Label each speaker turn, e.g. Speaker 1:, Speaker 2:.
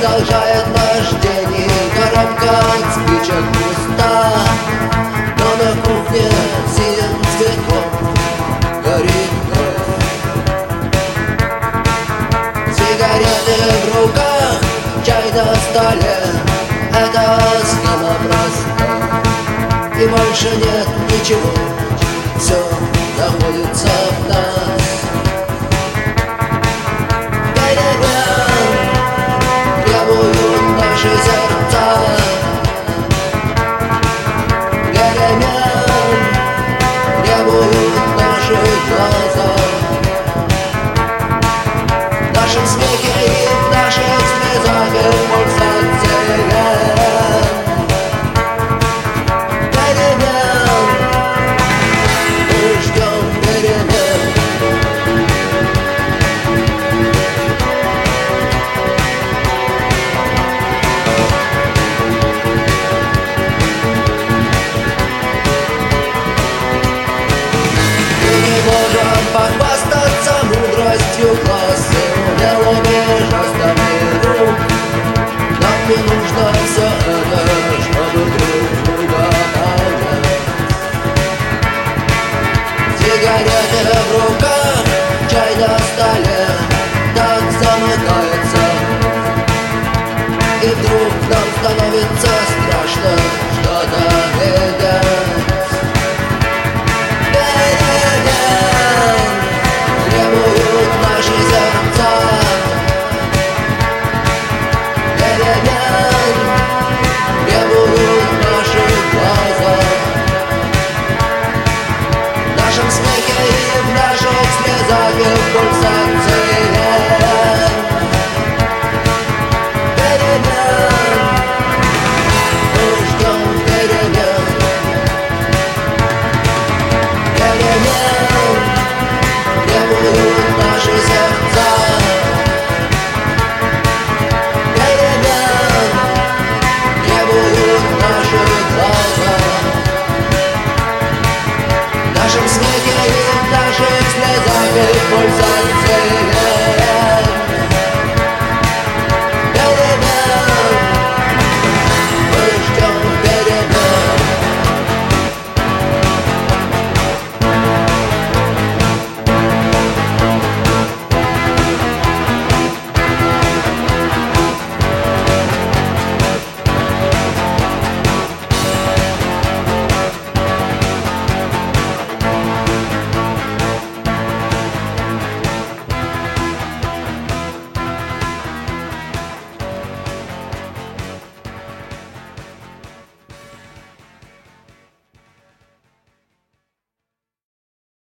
Speaker 1: продолжает наш день, и коробка от спичек пуста, но на кухне синим цветком горит газ. Сигареты в руках, чай на столе, это схема проста, и больше нет ничего, все находится в нас. Требуют наши сердца перемен, требуют наши глаза. В нашем смехе и в наших слезах и пульсации перемен. Мы ждем перемен. Похвастаться мудростью класса, умелыми жестами рук. Нам не нужно все это, чтобы друг друга понять. Сигареты в руках, чай на столе, так замыкается. И вдруг нам становится страшно что-то видеть.